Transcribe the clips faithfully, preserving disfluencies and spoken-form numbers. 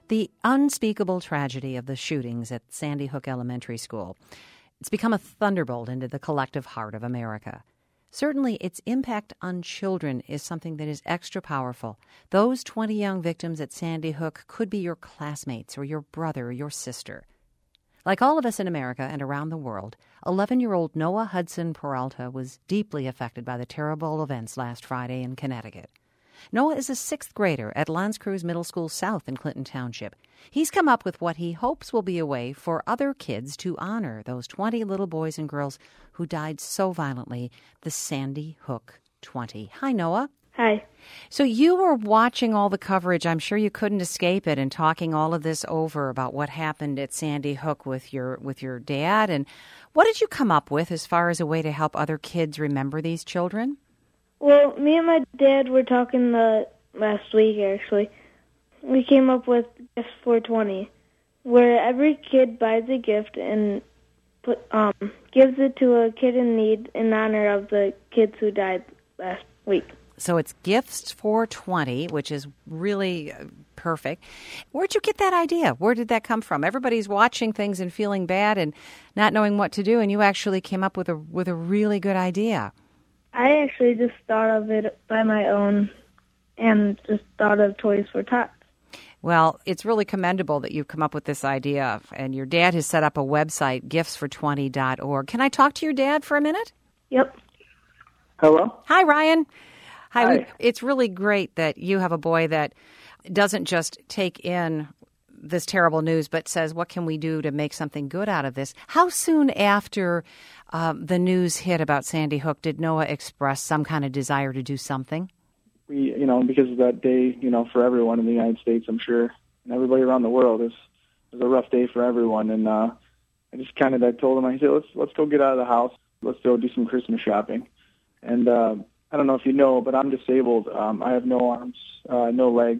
The unspeakable tragedy of the shootings at Sandy Hook Elementary School. It's become a thunderbolt into the collective heart of America. Certainly, its impact on children is something that is extra powerful. Those twenty young victims at Sandy Hook could be your classmates or your brother or your sister. Like all of us in America and around the world, eleven-year-old Noah Hudson Peralta was deeply affected by the terrible events last Friday in Connecticut. Noah is a sixth grader at L'Anse Creuse Middle School South in Clinton Township. He's come up with what he hopes will be a way for other kids to honor those twenty little boys and girls who died so violently, the Sandy Hook twenty. Hi, Noah. Hi. So you were watching all the coverage. I'm sure you couldn't escape it, and talking all of this over about what happened at Sandy Hook with your with your dad. And what did you come up with as far as a way to help other kids remember these children? Well, me and my dad were talking the last week, actually. We came up with Gifts for twenty, where every kid buys a gift and put, um, gives it to a kid in need in honor of the kids who died last week. So it's Gifts for twenty, which is really perfect. Where'd you get that idea? Where did that come from? Everybody's watching things and feeling bad and not knowing what to do, and you actually came up with a with a really good idea. I actually just thought of it by my own and just thought of Toys for Tots. Well, it's really commendable that you've come up with this idea, and your dad has set up a website, gifts for twenty dot org. Can I talk to your dad for a minute? Yep. Hello? Hi, Ryan. Hi. Hi. It's really great that you have a boy that doesn't just take in this terrible news, but says, what can we do to make something good out of this? How soon after um, the news hit about Sandy Hook did Noah express some kind of desire to do something? We, you know, because of that day, you know, for everyone in the United States, I'm sure, and everybody around the world, is was a rough day for everyone. And uh, I just kind of I told him, I said, let's let's go get out of the house. Let's go do some Christmas shopping. And uh, I don't know if you know, but I'm disabled. Um, I have no arms, uh, no legs.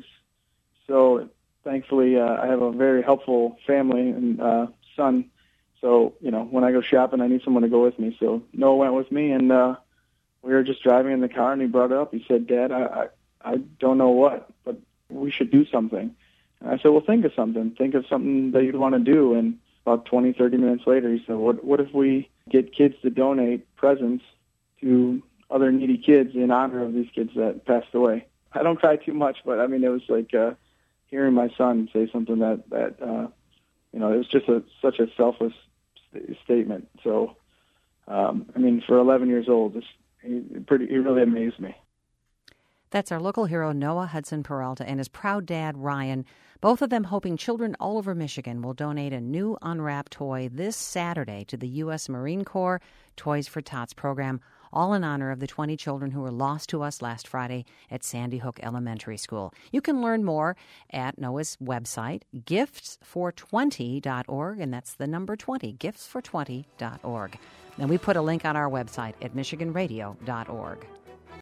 So thankfully, uh, I have a very helpful family and uh, son. So, you know, when I go shopping, I need someone to go with me. So Noah went with me, and uh, we were just driving in the car, and he brought it up. He said, Dad, I, I, I don't know what, but we should do something. And I said, well, think of something. Think of something that you'd want to do. And about twenty, thirty minutes later, he said, what, what if we get kids to donate presents to other needy kids in honor of these kids that passed away? I don't cry too much, but, I mean, it was like uh, hearing my son say something that, that uh, you know, it was just a, such a selfless st- statement. So, um, I mean, for eleven years old, this, he, pretty, he really amazed me. That's our local hero, Noah Hudson Peralta, and his proud dad, Ryan, both of them hoping children all over Michigan will donate a new unwrapped toy this Saturday to the U S Marine Corps Toys for Tots program, all in honor of the twenty children who were lost to us last Friday at Sandy Hook Elementary School. You can learn more at Noah's website, gifts for twenty dot org, and that's the number twenty, gifts for twenty dot org. And we put a link on our website at michigan radio dot org.